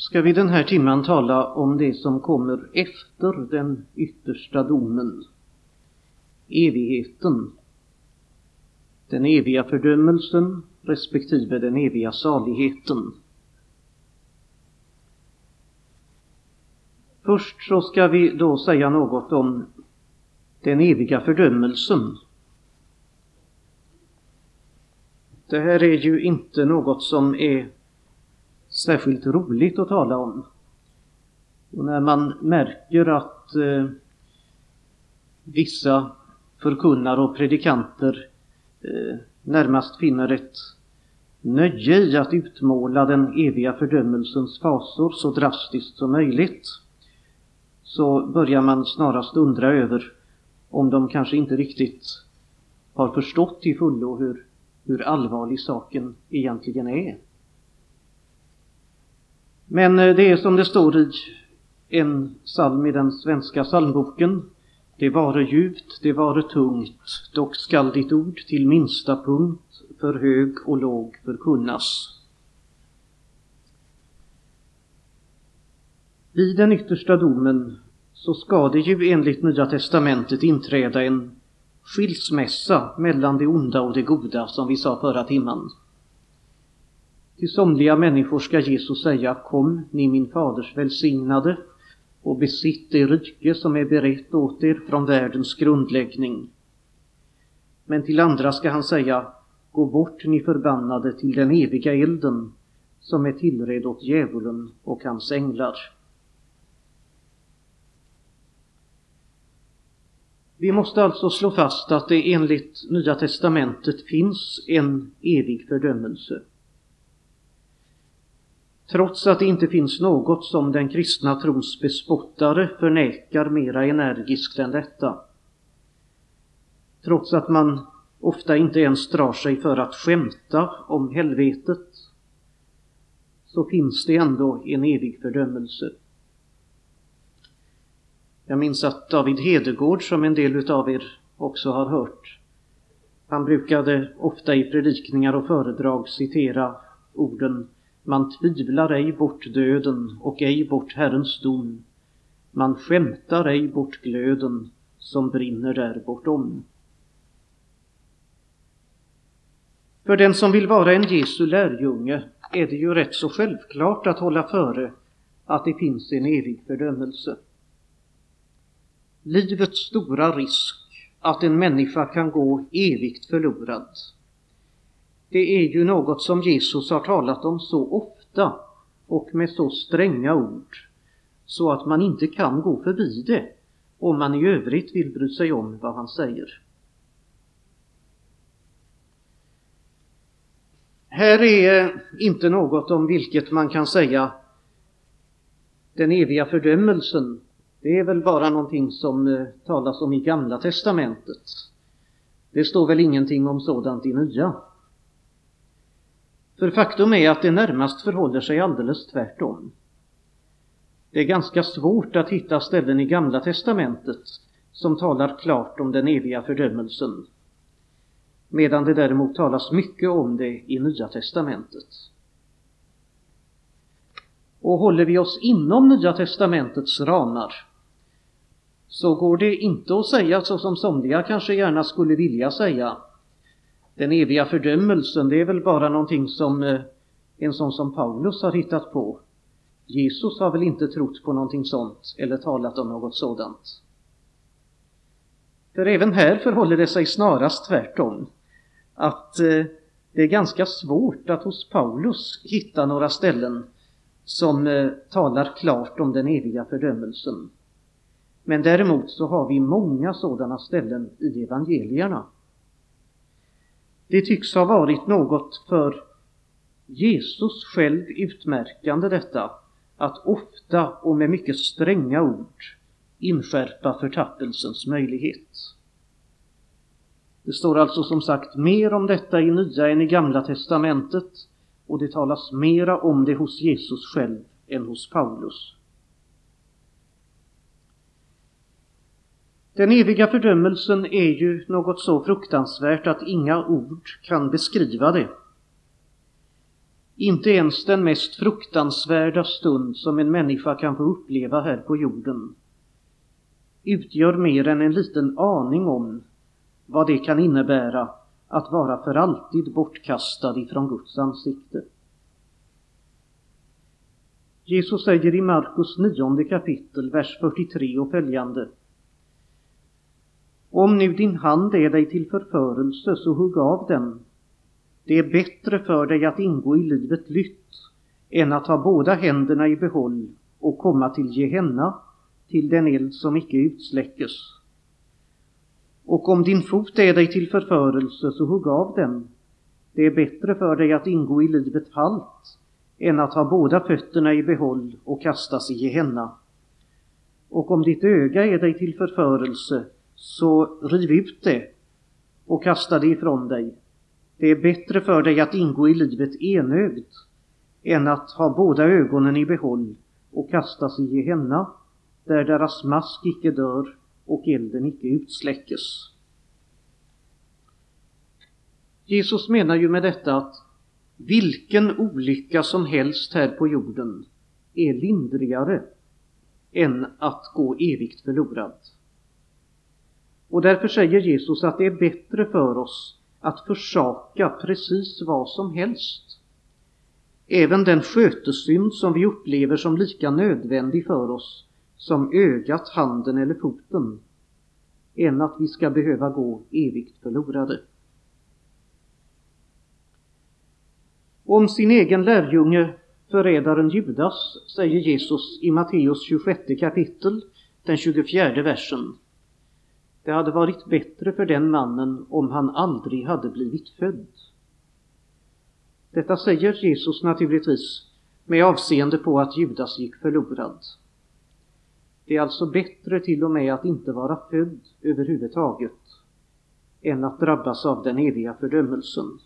ska vi den här timmen tala om det som kommer efter den yttersta domen. Evigheten. Den eviga fördömelsen respektive den eviga saligheten. Först så ska vi då säga något om den eviga fördömelsen. Det här är ju inte något som är särskilt roligt att tala om. Och när man märker att vissa förkunnare och predikanter närmast finner ett nöje i att utmåla den eviga fördömelsens fasor så drastiskt som möjligt, så börjar man snarast undra över om de kanske inte riktigt har förstått till fullo hur allvarlig saken egentligen är. Men det är som det står i en psalm i den svenska psalmboken: det vare djupt, det vare tungt, dock skall ditt ord till minsta punkt för hög och låg förkunnas. Vid den yttersta domen så ska det ju enligt Nya testamentet inträda en skilsmässa mellan det onda och det goda, som vi sa förra timman. Till somliga människor ska Jesus säga: kom, ni min faders välsignade, och besitt det rike som är berett åt er från världens grundläggning. Men till andra ska han säga: gå bort, ni förbannade, till den eviga elden som är tillredd åt djävulen och hans änglar. Vi måste alltså slå fast att det enligt Nya testamentet finns en evig fördömelse. Trots att det inte finns något som den kristna trons bespottare förnekar mera energiskt än detta. Trots att man ofta inte ens drar sig för att skämta om helvetet, så finns det ändå en evig fördömelse. Jag minns att David Hedegård, som en del av er också har hört, han brukade ofta i predikningar och föredrag citera orden: man tvivlar ej bort döden och ej bort Herrens dom. Man skämtar ej bort glöden som brinner där bortom. För den som vill vara en Jesu lärjunge är det ju rätt så självklart att hålla före att det finns en evig fördömelse. Livets stora risk att en människa kan gå evigt förlorad, det är ju något som Jesus har talat om så ofta och med så stränga ord, så att man inte kan gå förbi det om man i övrigt vill bry sig om vad han säger. Här är inte något om vilket man kan säga: den eviga fördömelsen, det är väl bara någonting som talas om i Gamla testamentet. Det står väl ingenting om sådant i Nya. För faktum är att det närmast förhåller sig alldeles tvärtom. Det är ganska svårt att hitta ställen i Gamla testamentet som talar klart om den eviga fördömelsen, medan det däremot talas mycket om det i Nya testamentet. Och håller vi oss inom Nya testamentets ramar, så går det inte att säga så som somliga kanske gärna skulle vilja säga: den eviga fördömelsen, det är väl bara någonting som en sån som Paulus har hittat på. Jesus har väl inte trott på någonting sånt eller talat om något sådant. För även här förhåller det sig snarast tvärtom. Att det är ganska svårt att hos Paulus hitta några ställen som talar klart om den eviga fördömelsen. Men däremot så har vi många sådana ställen i evangelierna. Det tycks ha varit något för Jesus själv utmärkande detta, att ofta och med mycket stränga ord inskärpa förtappelsens möjlighet. Det står alltså som sagt mer om detta i Nya än i Gamla testamentet, och det talas mera om det hos Jesus själv än hos Paulus. Den eviga fördömelsen är ju något så fruktansvärt att inga ord kan beskriva det. Inte ens den mest fruktansvärda stund som en människa kan få uppleva här på jorden utgör mer än en liten aning om vad det kan innebära att vara för alltid bortkastad ifrån Guds ansikte. Jesus säger i Markus 9 kapitel, vers 43 och följande: Om nu din hand är dig till förförelse, så hugg av den. Det är bättre för dig att ingå i livet lytt än att ha båda händerna i behåll och komma till Gehenna, till den eld som icke utsläckes. Och om din fot är dig till förförelse, så hugg av den. Det är bättre för dig att ingå i livet halt än att ha båda fötterna i behåll och kastas i Gehenna. Och om ditt öga är dig till förförelse, så riv ut det och kasta det ifrån dig. Det är bättre för dig att ingå i livet enögd än att ha båda ögonen i behåll och kastas i Gehenna, där deras mask icke dör och elden icke utsläckes. Jesus menar ju med detta att vilken olycka som helst här på jorden är lindrigare än att gå evigt förlorad. Och därför säger Jesus att det är bättre för oss att försaka precis vad som helst, även den skötesynd som vi upplever som lika nödvändig för oss som ögat, handen eller foten, än att vi ska behöva gå evigt förlorade. Om sin egen lärjunge, förrädaren Judas, säger Jesus i Matteus 26 kapitel, den 24 versen: Det hade varit bättre för den mannen om han aldrig hade blivit född. Detta säger Jesus naturligtvis med avseende på att Judas gick förlorad. Det är alltså bättre till och med att inte vara född överhuvudtaget än att drabbas av den eviga fördömelsen.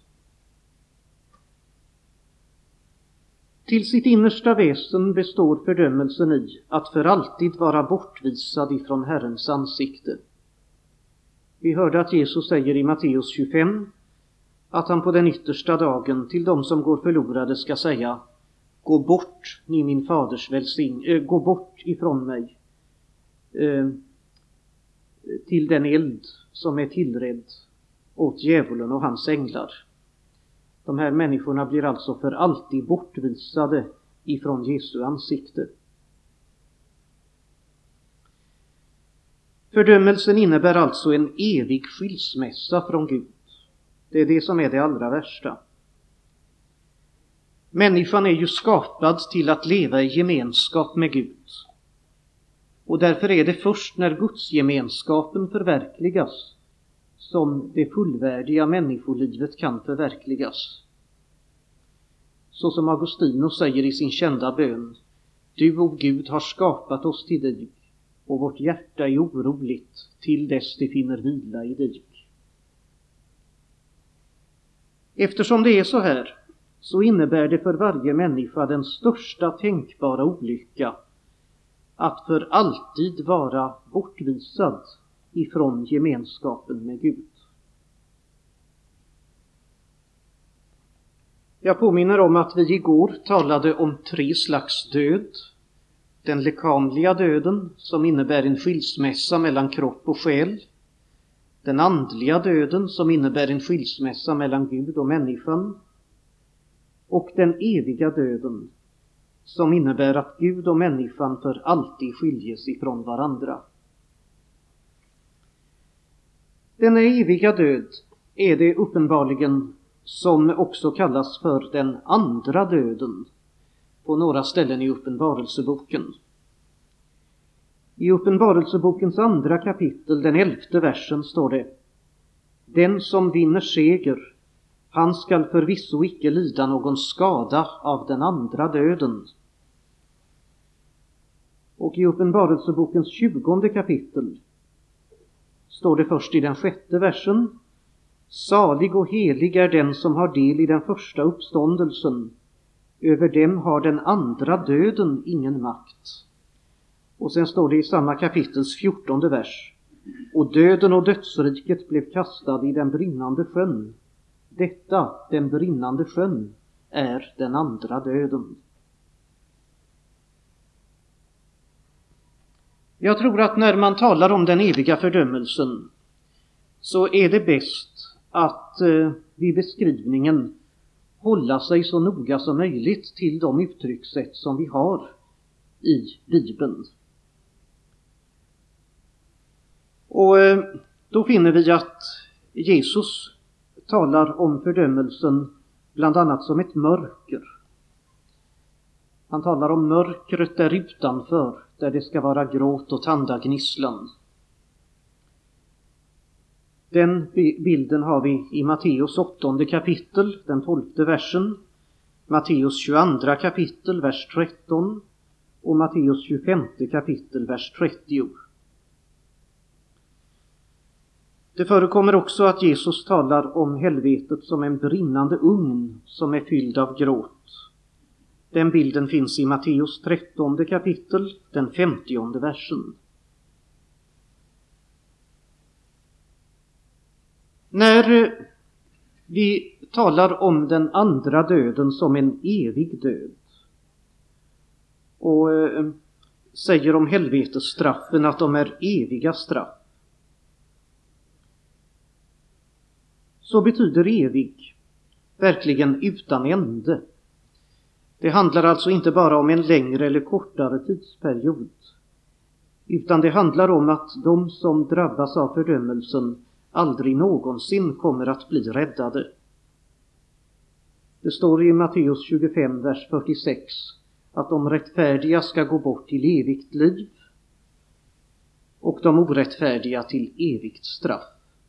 Till sitt innersta väsen består fördömelsen i att för alltid vara bortvisad ifrån Herrens ansikte. Vi hörde att Jesus säger i Matteus 25 att han på den yttersta dagen till de som går förlorade ska säga: Gå bort, ni min faders gå bort ifrån mig till den eld som är tillredd åt djävulen och hans änglar. De här människorna blir alltså för alltid bortvisade ifrån Jesu ansikte. Fördömelsen innebär alltså en evig skilsmässa från Gud. Det är det som är det allra värsta. Människan är ju skapad till att leva i gemenskap med Gud. Och därför är det först när Guds gemenskapen förverkligas som det fullvärdiga människolivet kan förverkligas. Så som Augustinus säger i sin kända bön: Du, o Gud, har skapat oss till dig, och vårt hjärta är oroligt till dess det finner vila i dig. Eftersom det är så här, så innebär det för varje människa den största tänkbara olycka att för alltid vara bortvisad ifrån gemenskapen med Gud. Jag påminner om att vi igår talade om 3 slags död. Den lekamliga döden, som innebär en skilsmässa mellan kropp och själ. Den andliga döden, som innebär en skilsmässa mellan Gud och människan. Och den eviga döden, som innebär att Gud och människan för alltid skiljes ifrån varandra. Denna eviga död är det uppenbarligen som också kallas för den andra döden på några ställen i Uppenbarelseboken. I Uppenbarelsebokens 2 kapitel, den 11:e versen, står det: Den som vinner seger, han skall förvisso icke lida någon skada av den andra döden. Och i Uppenbarelsebokens 20:e kapitel står det först i den 6:e versen: Salig och helig är den som har del i den första uppståndelsen. Över dem har den andra döden ingen makt. Och sen står det i samma kapitels 14:e vers: Och döden och dödsriket blev kastad i den brinnande sjön. Detta, den brinnande sjön, är den andra döden. Jag tror att när man talar om den eviga fördömelsen så är det bäst att vid beskrivningen hålla sig så noga som möjligt till de uttryckssätt som vi har i Bibeln. Och då finner vi att Jesus talar om fördömelsen bland annat som ett mörker. Han talar om mörkret där utanför, där det ska vara gråt och tandagnisslan. Den bilden har vi i Matteus 8 kapitel, den 12:e versen, Matteus 22 kapitel, vers 13 och Matteus 25 kapitel, vers 30. Det förekommer också att Jesus talar om helvetet som en brinnande ugn som är fylld av gråt. Den bilden finns i Matteus 13 kapitel, den 50:e versen. När vi talar om den andra döden som en evig död och säger om helvetesstraffen att de är eviga straff, så betyder evig verkligen utan ände. Det handlar alltså inte bara om en längre eller kortare tidsperiod, utan det handlar om att de som drabbas av fördömelsen aldrig någonsin kommer att bli räddade. Det står i Matteus 25, vers 46, att de rättfärdiga ska gå bort till evigt liv och de orättfärdiga till evigt straff.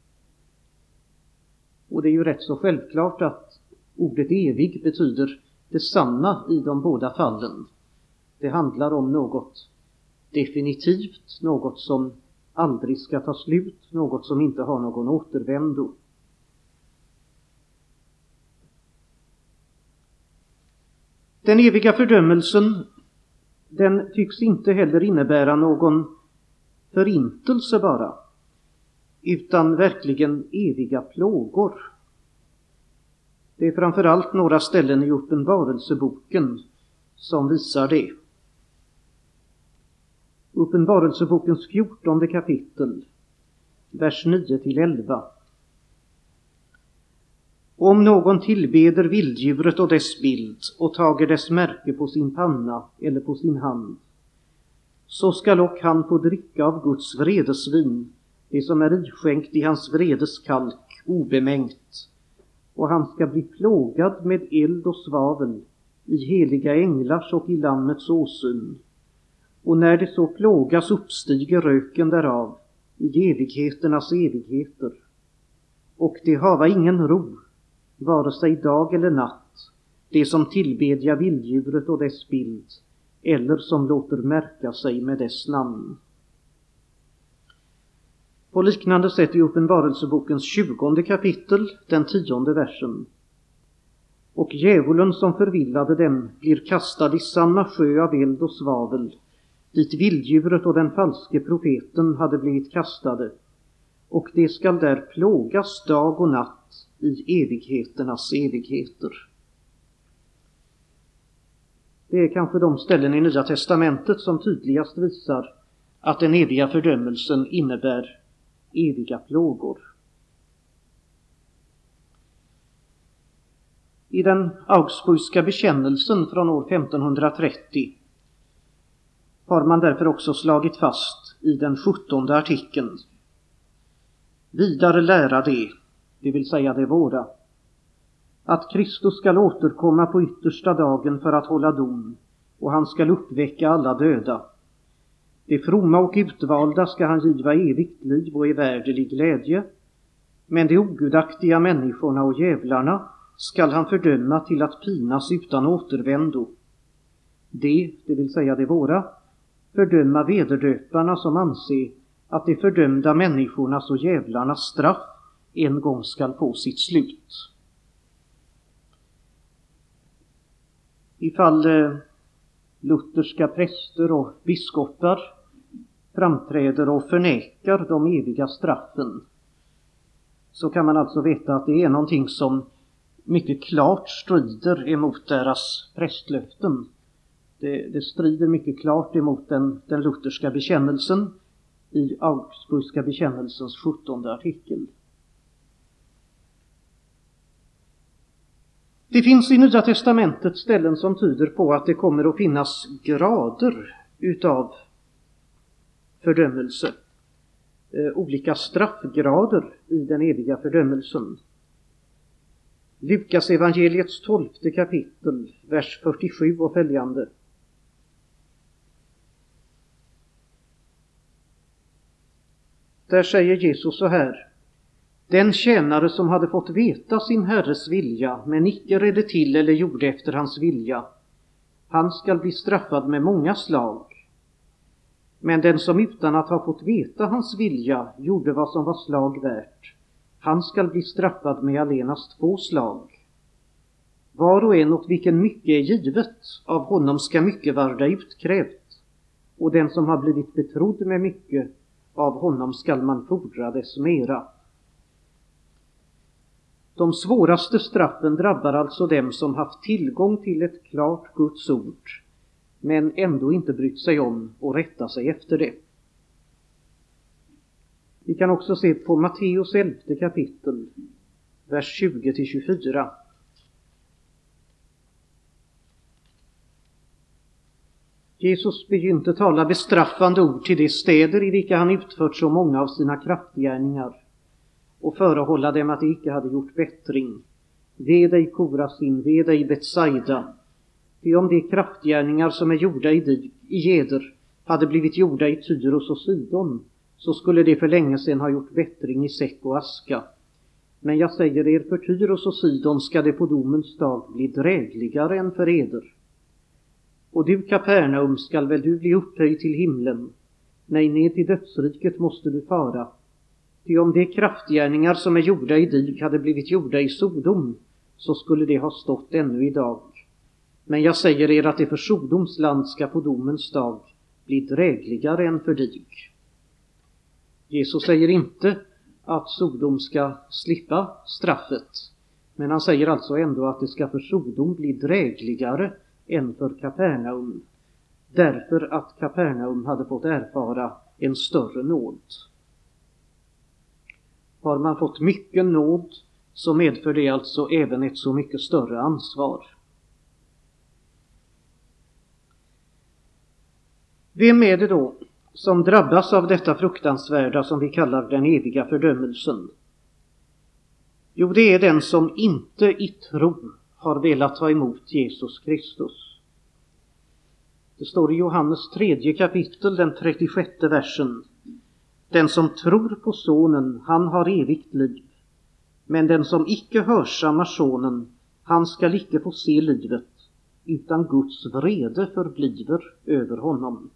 Och det är ju rätt så självklart att ordet evig betyder detsamma i de båda fallen. Det handlar om något definitivt, något som aldrig ska ta slut, något som inte har någon återvändo. Den eviga fördömelsen, den tycks inte heller innebära någon förintelse bara, utan verkligen eviga plågor. Det är framförallt några ställen i Uppenbarelseboken som visar det. Uppenbarelsebokens 14 kapitel, vers 9-11. Om någon tillbeder vilddjuret och dess bild och tager dess märke på sin panna eller på sin hand, så skall och han få dricka av Guds vredesvin, det som är iskänkt i hans vredeskalk, obemängt, och han ska bli plågad med eld och svavel i heliga änglars och i Lammets åsyn. Och när det så plågas uppstiger röken därav i evigheternas evigheter. Och det hava ingen ro, vare sig dag eller natt, det som tillbedja vilddjuret och dess bild, eller som låter märka sig med dess namn. På liknande sätt i Uppenbarelsebokens 20 kapitel, den 10:e versen. Och djävulen som förvillade dem blir kastad i samma sjö av eld och svavel, dit vilddjuret och den falske profeten hade blivit kastade, och det skall där plågas dag och natt i evigheternas evigheter. Det är kanske de ställen i Nya testamentet som tydligast visar att den eviga fördömelsen innebär eviga plågor. I den Augsburgska bekännelsen från år 1530 har man därför också slagit fast i den 17:e artikeln: vidare lära det vill säga det våra, att Kristus skall återkomma på yttersta dagen för att hålla dom, och han skall uppväcka alla döda. De fromma och utvalda ska han giva evigt liv och evärderlig glädje, men de ogudaktiga människorna och djävlarna skall han fördöma till att pinas utan återvändo. Det vill säga det våra, fördöma vederdöparna som anser att de fördömda människornas och djävlarnas straff en gång skall få sitt slut. Ifall lutherska präster och biskopar framträder och förnekar de eviga straffen, så kan man alltså veta att det är någonting som mycket klart strider emot deras prästlöften. Det strider mycket klart emot den lutherska bekännelsen i Augsburgska bekännelsens 17:e artikel. Det finns i Nya testamentet ställen som tyder på att det kommer att finnas grader utav fördömelse. Olika straffgrader i den eviga fördömelsen. Lukas evangeliets 12:e kapitel, vers 47 och följande. Där säger Jesus så här: den tjänare som hade fått veta sin herres vilja, men icke redde till eller gjorde efter hans vilja, han skall bli straffad med många slag. Men den som utan att ha fått veta hans vilja gjorde vad som var slag värt, han skall bli straffad med allenast 2 slag. Var och en åt vilken mycket är givet, av honom ska mycket varda utkrävt. Och den som har blivit betrodd med mycket, av honom skall man fordra dess mera. De svåraste straffen drabbar alltså dem som haft tillgång till ett klart Guds ord, men ändå inte brytt sig om och rätta sig efter det. Vi kan också se på Matteus 11:e kapitel, vers 20-24. Jesus begynte tala bestraffande ord till de städer i vilka han utfört så många av sina kraftgärningar och förehålla dem att de icke hade gjort bättring. Ve dig Korasin, ve dig Betsaida. Ty om de kraftgärningar som är gjorda i Geder hade blivit gjorda i Tyros och Sidon, så skulle de för länge sedan ha gjort bättring i säck och aska. Men jag säger er, för Tyros och Sidon ska det på domens dag bli drägligare än för eder. Och du, Kapernaum, skall väl du bli upphöjd till himlen? Nej, ned till dödsriket måste du fara. Ty om de kraftgärningar som är gjorda i dig hade blivit gjorda i Sodom, så skulle det ha stått ännu idag. Men jag säger er att det för Sodoms land ska på domens dag bli drägligare än för dig. Jesus säger inte att Sodom ska slippa straffet, men han säger alltså ändå att det ska för Sodom bli drägligare än för Kapernaum, därför att Kapernaum hade fått erfara en större nåd. Har man fått mycket nåd, så medför det alltså även ett så mycket större ansvar. Vem är det då som drabbas av detta fruktansvärda som vi kallar den eviga fördömelsen? Jo, det är den som inte i tro har velat ta emot Jesus Kristus. Det står i Johannes 3:e kapitel, den 36:e versen. Den som tror på Sonen, han har evigt liv. Men den som icke hörsammar Sonen, han skall icke få se livet, utan Guds vrede förbliver över honom.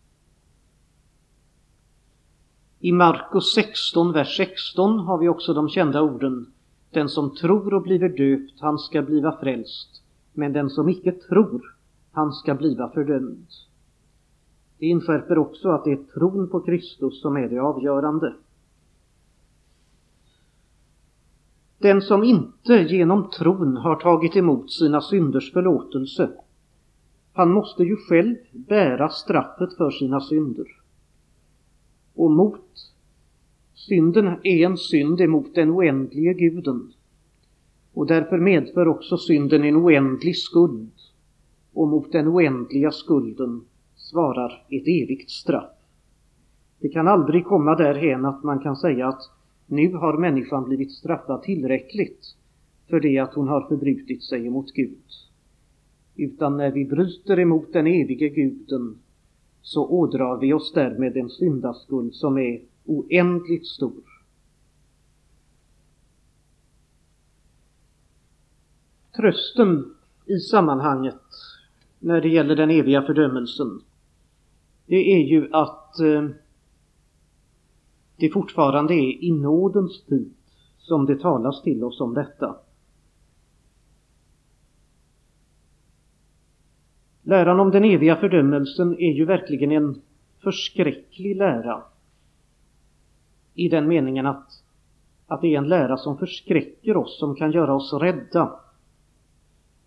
I Markus 16, vers 16 har vi också de kända orden: den som tror och bliver döpt, han ska bliva frälst, men den som icke tror, han ska bliva fördömd. Det inskärper också att det är tron på Kristus som är det avgörande. Den som inte genom tron har tagit emot sina synders förlåtelse, han måste ju själv bära straffet för sina synder. Och synden är en synd emot den oändlige Guden. Och därför medför också synden en oändlig skuld. Och mot den oändliga skulden svarar ett evigt straff. Det kan aldrig komma därhän att man kan säga att nu har människan blivit straffad tillräckligt för det att hon har förbrutit sig emot Gud. Utan när vi bryter emot den evige Guden, så ådrar vi oss därmed en syndaskuld som är oändligt stor. Trösten i sammanhanget när det gäller den eviga fördömelsen, det är ju att det fortfarande är i nådens tid som det talas till oss om detta. Läran om den eviga fördömelsen är ju verkligen en förskräcklig lära. I den meningen att det är en lära som förskräcker oss, som kan göra oss rädda.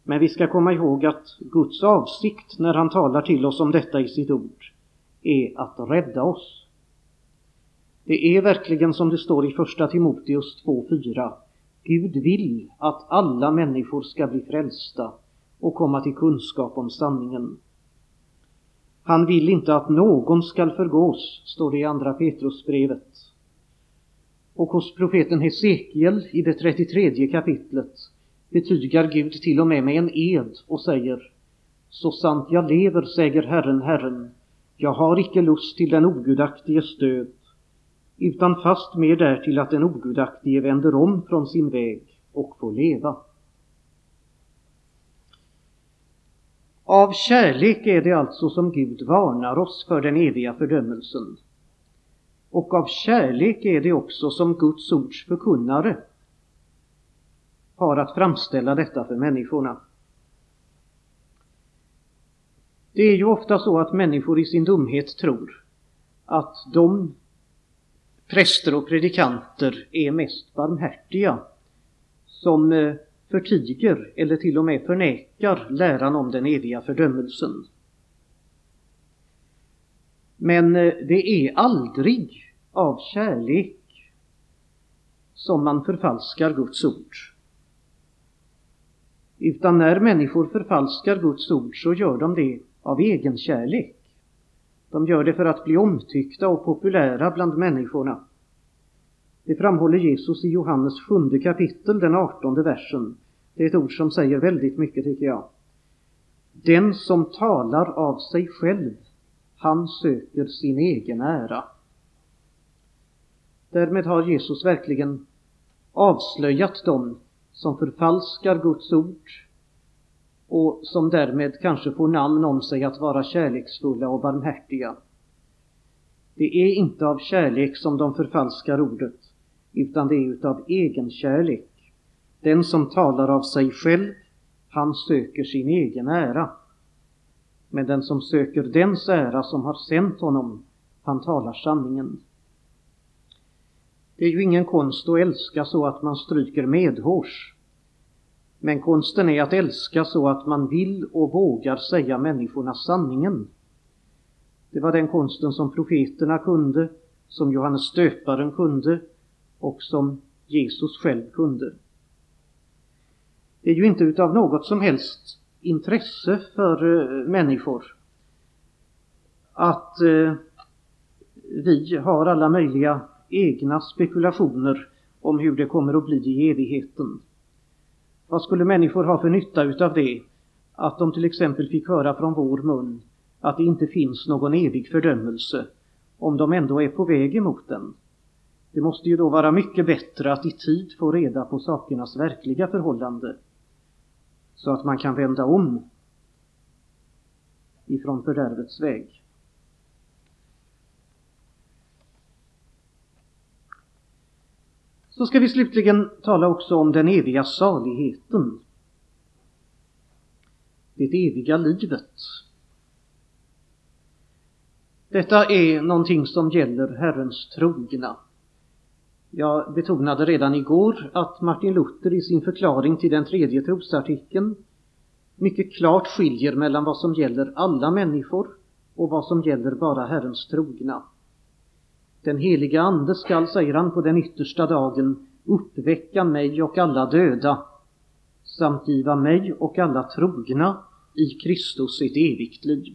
Men vi ska komma ihåg att Guds avsikt när han talar till oss om detta i sitt ord är att rädda oss. Det är verkligen som det står i första Timoteus 2:4. Gud vill att alla människor ska bli frälsta och komma till kunskap om sanningen. Han vill inte att någon ska förgås, står det i andra Petrusbrevet. Och hos profeten Hesekiel i det 33 kapitlet betygar Gud till och med en ed och säger: så sant jag lever, säger Herren, Herren, jag har icke lust till den ogudaktiges död, utan fast mer därtill att den ogudaktige vänder om från sin väg och får leva. Av kärlek är det alltså som Gud varnar oss för den eviga fördömelsen. Och av kärlek är det också som Guds ords förkunnare har att framställa detta för människorna. Det är ju ofta så att människor i sin dumhet tror att de präster och predikanter är mest barmhärtiga som förtiger eller till och med förnekar läran om den eviga fördömelsen. Men det är aldrig av kärlek som man förfalskar Guds ord. Utan när människor förfalskar Guds ord så gör de det av egen kärlek. De gör det för att bli omtyckta och populära bland människorna. Det framhåller Jesus i Johannes 7 kapitel, den 18 versen. Det är ett ord som säger väldigt mycket, tycker jag. Den som talar av sig själv, han söker sin egen ära. Därmed har Jesus verkligen avslöjat dem som förfalskar Guds ord och som därmed kanske får namn om sig att vara kärleksfulla och barmhärtiga. Det är inte av kärlek som de förfalskar ordet, utan det är utav egen kärlek. Den som talar av sig själv, han söker sin egen ära. Men den som söker dens ära som har sänt honom, han talar sanningen. Det är ju ingen konst att älska så att man stryker medhårs. Men konsten är att älska så att man vill och vågar säga människorna sanningen. Det var den konsten som profeterna kunde, som Johannes döparen kunde och som Jesus själv kunde. Det är ju inte utav något som helst intresse för människor att vi har alla möjliga egna spekulationer om hur det kommer att bli i evigheten. Vad skulle människor ha för nytta utav det? Att de till exempel fick höra från vår mun att det inte finns någon evig fördömelse, om de ändå är på väg emot den. Det måste ju då vara mycket bättre att i tid få reda på sakernas verkliga förhållande, så att man kan vända om ifrån fördärvets väg. Så ska vi slutligen tala också om den eviga saligheten. Det eviga livet. Detta är någonting som gäller Herrens trogna. Jag betonade redan igår att Martin Luther i sin förklaring till den 3:e trosartikeln mycket klart skiljer mellan vad som gäller alla människor och vad som gäller bara Herrens trogna. Den heliga ande skall, säger han, på den yttersta dagen uppväcka mig och alla döda, samt giva mig och alla trogna i Kristus ett evigt liv.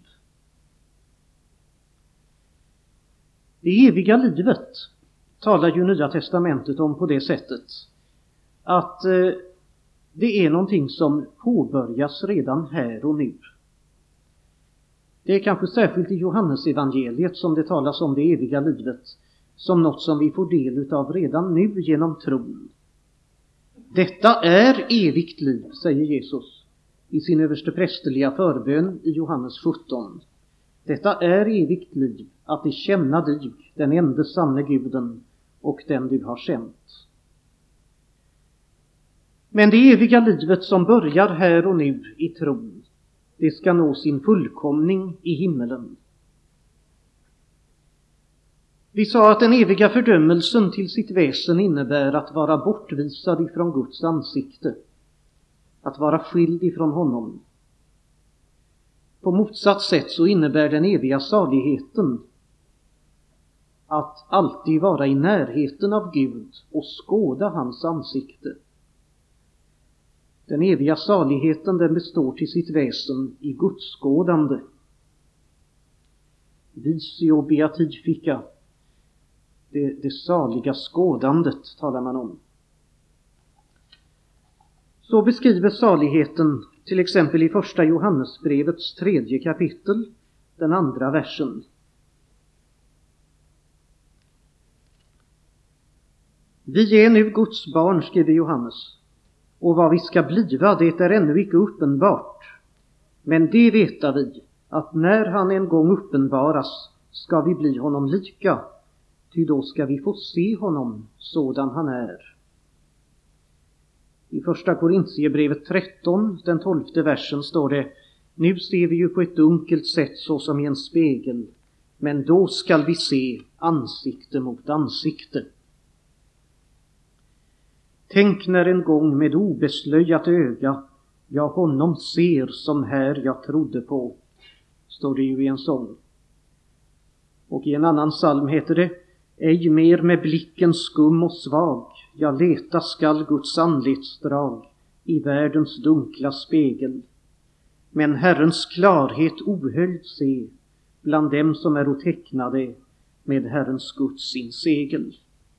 Det eviga livet talar ju Nya testamentet om på det sättet att det är någonting som påbörjas redan här och nu. Det är kanske särskilt i Johannes evangeliet som det talas om det eviga livet som något som vi får del utav redan nu genom tron. Detta är evigt liv, säger Jesus i sin översteprästerliga förbön i Johannes 17. Detta är evigt liv, att de känna dig, den ende sanne Guden, och den du har sänt. Men det eviga livet som börjar här och nu i tron, det ska nå sin fullkomning i himmelen. Vi sa att den eviga fördömelsen till sitt väsen innebär att vara bortvisad ifrån Guds ansikte. att vara skild ifrån honom. På motsatt sätt så innebär den eviga saligheten att alltid vara i närheten av Gud och skåda hans ansikte. Den eviga saligheten, den består till sitt väsen i gudsskådande. Visio beatifica, det saliga skådandet talar man om. Så beskriver saligheten till exempel i första Johannesbrevets 3:e kapitel, den 2:a versen. Vi är nu Guds barn, skriver Johannes, och vad vi ska bliva, det är ännu icke uppenbart. Men det veta vi, att när han en gång uppenbaras ska vi bli honom lika, ty då ska vi få se honom sådan han är. I första Korintierbrevet 13, den 12:e versen står det: Nu ser vi ju på ett dunkelt sätt så som i en spegel, men då skall vi se ansikte mot ansikte. Tänk när en gång med obeslöjat öga jag honom ser som här jag trodde på, står det ju i en sång. Och i en annan psalm heter det: Ej mer med blicken skum och svag jag leta skall Guds anletsdrag i världens dunkla spegel. Men Herrens klarhet ohöljd se bland dem som är otecknade med Herrens Guds sin segel.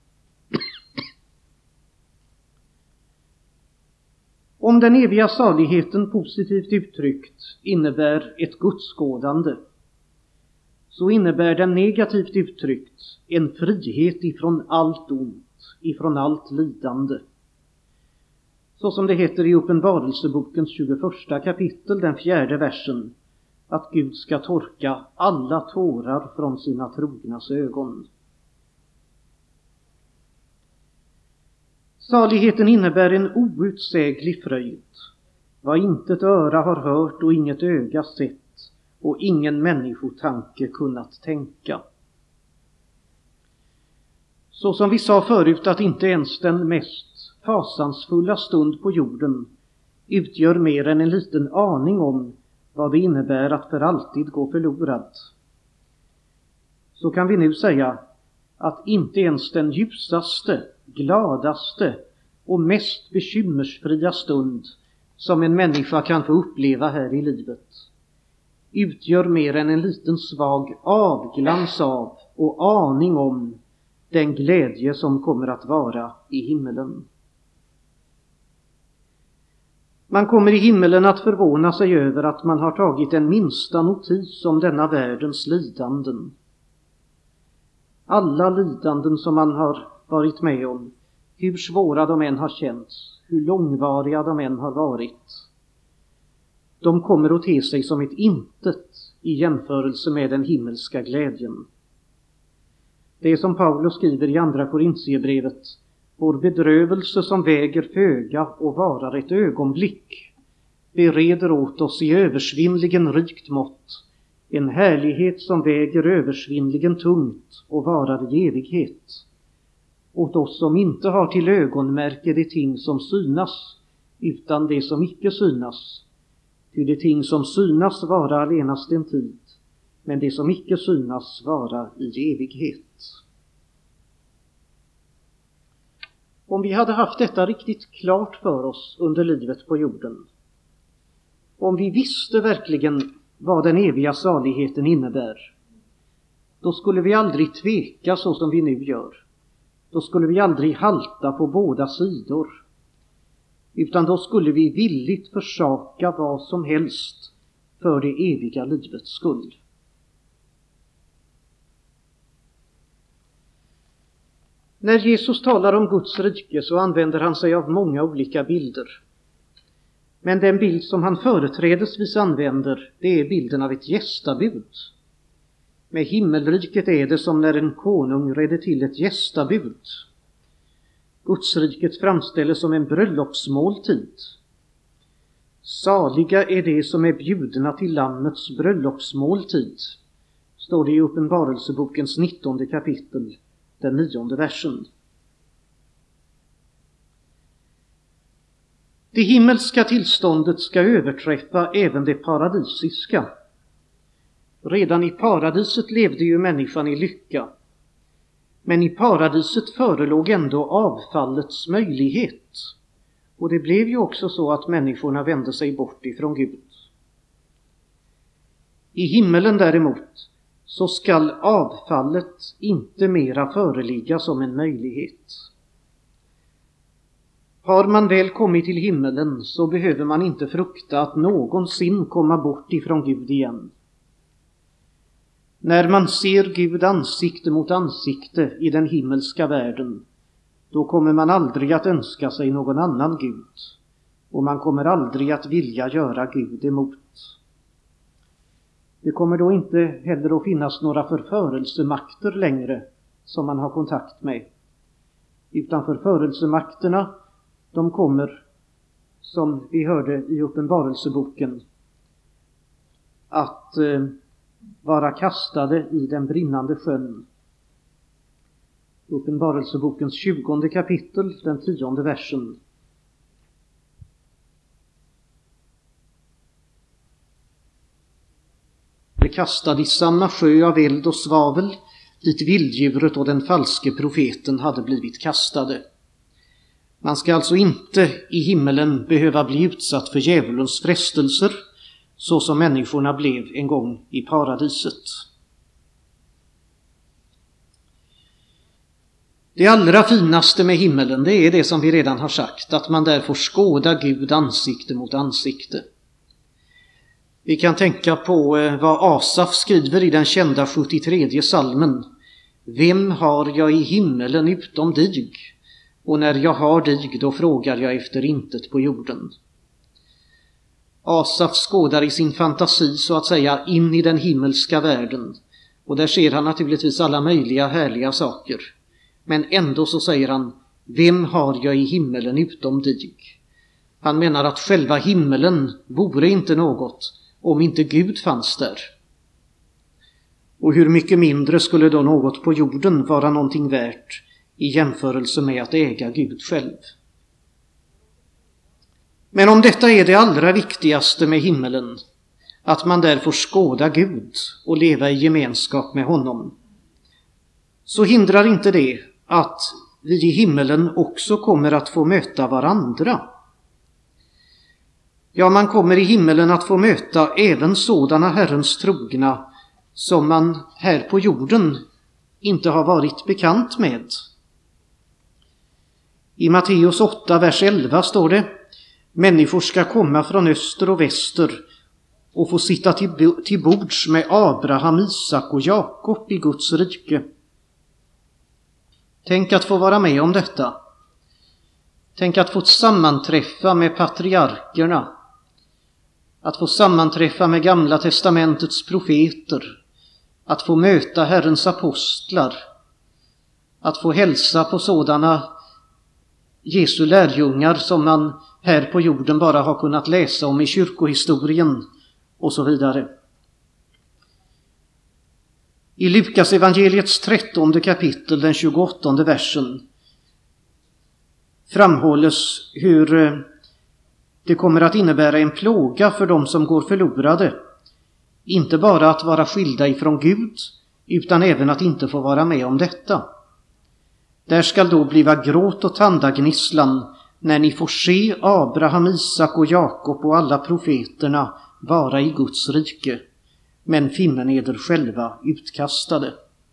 Om den eviga saligheten positivt uttryckt innebär ett gudsskådande, så innebär den negativt uttryckt en frihet ifrån allt ont, ifrån allt lidande. Så som det heter i Uppenbarelsebokens 21:a kapitel, den 4:e versen, att Gud ska torka alla tårar från sina trognas ögon. Saligheten innebär en outsäglig fröjd, vad intet öra har hört och inget öga sett och ingen människotanke kunnat tänka. Så som vi sa förut, att inte ens den mest fasansfulla stund på jorden utgör mer än en liten aning om vad det innebär att för alltid gå förlorad. Så kan vi nu säga att inte ens den ljusaste, gladaste och mest bekymmersfria stund som en människa kan få uppleva här i livet utgör mer än en liten svag avglans av och aning om den glädje som kommer att vara i himmelen. Man kommer i himmelen att förvåna sig över att man har tagit en minsta notis om denna världens lidanden. Alla lidanden som man har varit med om, hur svåra de än har känts, hur långvariga de än har varit, de kommer att te sig som ett intet i jämförelse med den himmelska glädjen. Det är som Paulus skriver i andra Korintierbrevet: vår bedrövelse som väger föga och varar ett ögonblick bereder åt oss i översvinnligen rikt mått en härlighet som väger översvinnligen tungt och varar i evighet. Åt oss som inte har till ögonmärke de ting som synas, utan det som icke synas. Ty de ting som synas vara allenast en tid, men det som icke synas vara i evighet. Om vi hade haft detta riktigt klart för oss under livet på jorden, om vi visste verkligen vad den eviga saligheten innebär, då skulle vi aldrig tveka så som vi nu gör. Då skulle vi aldrig halta på båda sidor, utan då skulle vi villigt försaka vad som helst för det eviga livets skull. När Jesus talar om Guds rike så använder han sig av många olika bilder. Men den bild som han företrädesvis använder, det är bilden av ett gästabud. Med himmelriket är det som när en konung redde till ett gästabud. Gudsriket framställs som en bröllopsmåltid. Saliga är det som är bjudna till lammets bröllopsmåltid, står det i Uppenbarelsebokens 19:e kapitel, den 9:e versen. Det himmelska tillståndet ska överträffa även det paradisiska. Redan i paradiset levde ju människan i lycka. Men i paradiset förelåg ändå avfallets möjlighet. Och det blev ju också så att människorna vände sig bort ifrån Gud. I himmelen däremot så skall avfallet inte mera föreligga som en möjlighet. Har man väl kommit till himmelen så behöver man inte frukta att någonsin komma bort ifrån Gud igen. När man ser Gud ansikte mot ansikte i den himmelska världen, då kommer man aldrig att önska sig någon annan Gud, och man kommer aldrig att vilja göra Gud emot. Det kommer då inte heller att finnas några förförelsemakter längre som man har kontakt med, utan förförelsemakterna, de kommer, som vi hörde i Uppenbarelseboken, att vara kastade i den brinnande sjön. Uppenbarelsebokens 20 kapitel, den 10:e versen. Blev kastad i samma sjö av eld och svavel, dit vilddjuret och den falske profeten hade blivit kastade. Man ska alltså inte i himmelen behöva bli utsatt för djävulens frestelser, så som människorna blev en gång i paradiset. Det allra finaste med himmelen, det är det som vi redan har sagt, att man där får skåda Gud ansikte mot ansikte. Vi kan tänka på vad Asaf skriver i den kända 73:e psalmen. Vem har jag i himmelen utom dig? Och när jag har dig, då frågar jag efter intet på jorden. Asaf skådar i sin fantasi så att säga in i den himmelska världen. Och där ser han naturligtvis alla möjliga härliga saker. Men ändå så säger han, vem har jag i himmelen utom dig? Han menar att själva himmelen vore inte något om inte Gud fanns där. Och hur mycket mindre skulle då något på jorden vara någonting värt i jämförelse med att äga Gud själv? Men om detta är det allra viktigaste med himmelen, att man där får skåda Gud och leva i gemenskap med honom, så hindrar inte det att vi i himmelen också kommer att få möta varandra. Ja, man kommer i himmelen att få möta även sådana Herrens trogna som man här på jorden inte har varit bekant med. I Matteus 8, vers 11 står det: människor ska komma från öster och väster och få sitta till bords med Abraham, Isak och Jakob i Guds rike. Tänk att få vara med om detta. Tänk att få sammanträffa med patriarkerna. Att få sammanträffa med Gamla testamentets profeter. Att få möta Herrens apostlar. Att få hälsa på sådana Jesu lärjungar som man här på jorden bara har kunnat läsa om i kyrkohistorien och så vidare. I Lukas evangeliets 13:e kapitel, den 28:e versen, framhålles hur det kommer att innebära en plåga för dem som går förlorade. Inte bara att vara skilda ifrån Gud, utan även att inte få vara med om detta. Där skall då bliva gråt och tandagnisslan när ni får se Abraham, Isak och Jakob och alla profeterna vara i Guds rike, men finnen eder själva utkastade.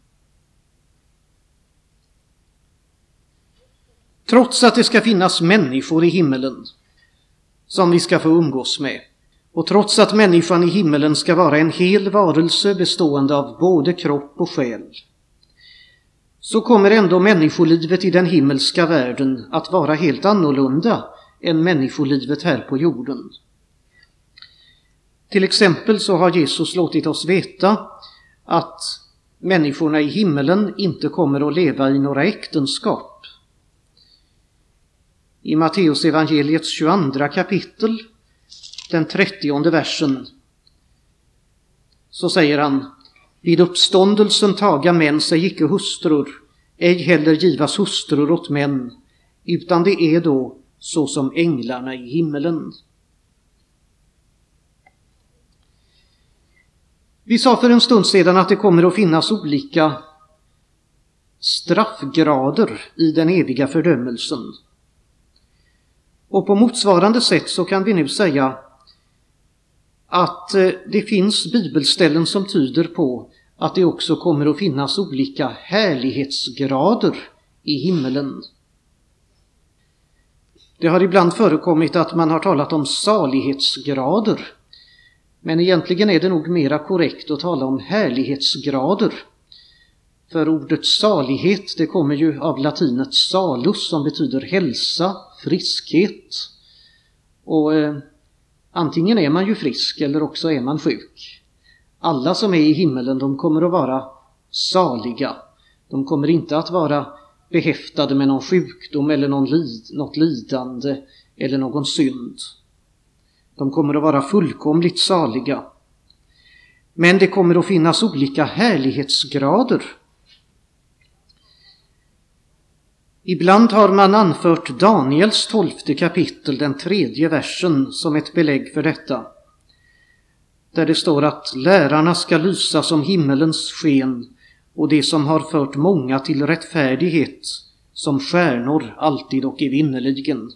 Trots att det ska finnas människor i himmelen som vi ska få umgås med, och trots att människan i himmelen ska vara en hel varelse bestående av både kropp och själ, så kommer ändå människolivet i den himmelska världen att vara helt annorlunda än människolivet här på jorden. Till exempel så har Jesus låtit oss veta att människorna i himmelen inte kommer att leva i några äktenskap. I Matteus evangeliets 22 kapitel, den 30:e versen, så säger han: vid uppståndelsen taga män sig icke hustrur, ej heller givas hustrur åt män, utan det är då så som änglarna i himmelen. Vi sa för en stund sedan att det kommer att finnas olika straffgrader i den eviga fördömelsen. Och på motsvarande sätt så kan vi nu säga att det finns bibelställen som tyder på att det också kommer att finnas olika härlighetsgrader i himmelen. Det har ibland förekommit att man har talat om salighetsgrader, men egentligen är det nog mera korrekt att tala om härlighetsgrader. För ordet salighet, det kommer ju av latinet salus som betyder hälsa, friskhet. Och antingen är man ju frisk eller också är man sjuk. Alla som är i himmelen, de kommer att vara saliga. De kommer inte att vara behäftade med någon sjukdom eller något lidande eller någon synd. De kommer att vara fullkomligt saliga. Men det kommer att finnas olika härlighetsgrader. Ibland har man anfört Daniels 12:e kapitel, den 3:e versen, som ett belägg för detta. Där det står att lärarna ska lysa som himmelens sken och det som har fört många till rättfärdighet som stjärnor alltid och evinnerligen.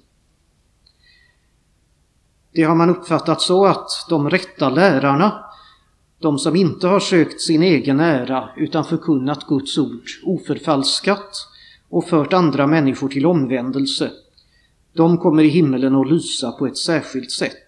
Det har man uppfattat så att de rätta lärarna, de som inte har sökt sin egen ära utan förkunnat Guds ord oförfalskat och fört andra människor till omvändelse, de kommer i himmelen att lysa på ett särskilt sätt.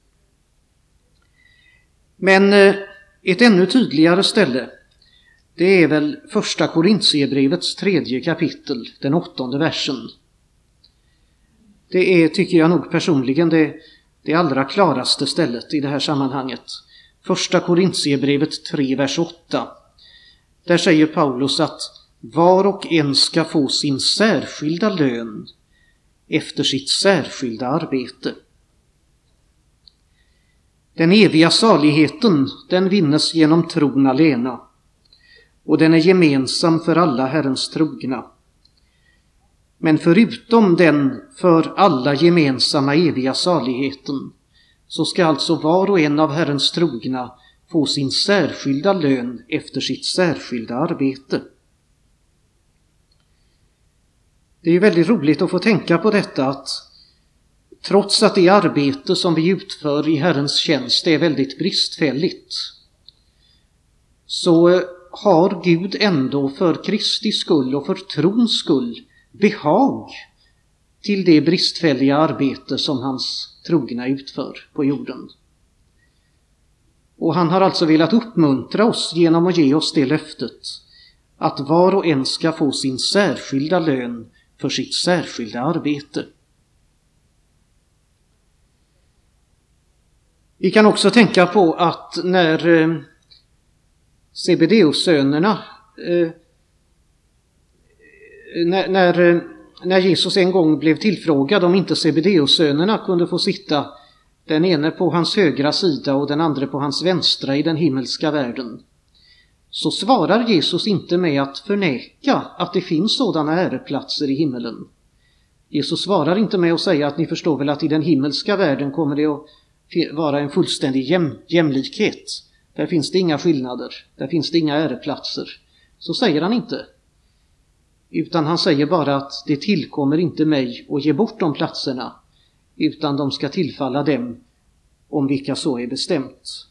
Men ett ännu tydligare ställe, det är väl första Korintierbrevets 3:e kapitel, den 8:e versen. Det är, tycker jag nog personligen, det allra klaraste stället i det här sammanhanget. Första Korintierbrevet 3, vers 8. Där säger Paulus att var och en ska få sin särskilda lön efter sitt särskilda arbete. Den eviga saligheten, den vinnes genom tron alena, och den är gemensam för alla Herrens trogna. Men förutom den för alla gemensamma eviga saligheten, så ska alltså var och en av Herrens trogna få sin särskilda lön efter sitt särskilda arbete. Det är väldigt roligt att få tänka på detta, att trots att det arbete som vi utför i Herrens tjänst är väldigt bristfälligt, så har Gud ändå för Kristi skull och för trons skull behag till det bristfälliga arbete som hans trogna utför på jorden. Och han har alltså velat uppmuntra oss genom att ge oss det löftet att var och en ska få sin särskilda lön för sitt särskilda arbete. Vi kan också tänka på att när Zebedeus-sönerna, när Jesus en gång blev tillfrågad om inte Zebedeus-sönerna kunde få sitta den ene på hans högra sida och den andra på hans vänstra i den himmelska världen, så svarar Jesus inte med att förneka att det finns sådana äreplatser i himmelen. Jesus svarar inte med att säga att ni förstår väl att i den himmelska världen kommer det att vara en fullständig jämlikhet. Där finns det inga skillnader, där finns det inga äreplatser. Så säger han inte. Utan han säger bara att det tillkommer inte mig att ge bort de platserna, utan de ska tillfalla dem om vilka så är bestämt.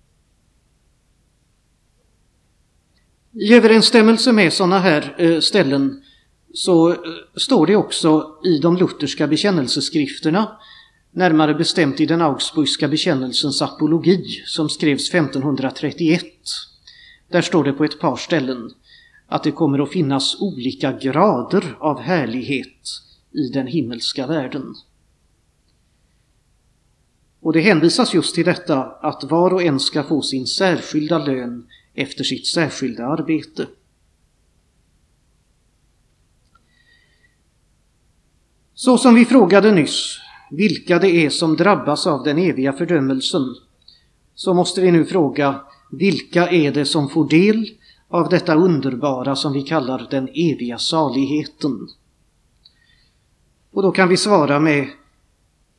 I överensstämmelse med sådana här ställen så står det också i de lutherska bekännelseskrifterna, närmare bestämt i den augsburgska bekännelsens apologi som skrevs 1531. Där står det på ett par ställen att det kommer att finnas olika grader av härlighet i den himmelska världen. Och det hänvisas just till detta att var och en ska få sin särskilda lön efter sitt särskilda arbete. Så som vi frågade nyss, vilka det är som drabbas av den eviga fördömelsen, så måste vi nu fråga, vilka är det som får del av detta underbara som vi kallar den eviga saligheten? Och då kan vi svara med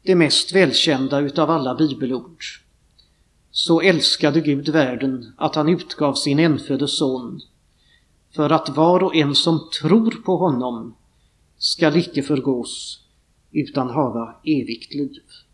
det mest välkända utav alla bibelord. Så älskade Gud världen att han utgav sin enfödde son, för att var och en som tror på honom skall icke förgås utan hava evigt liv.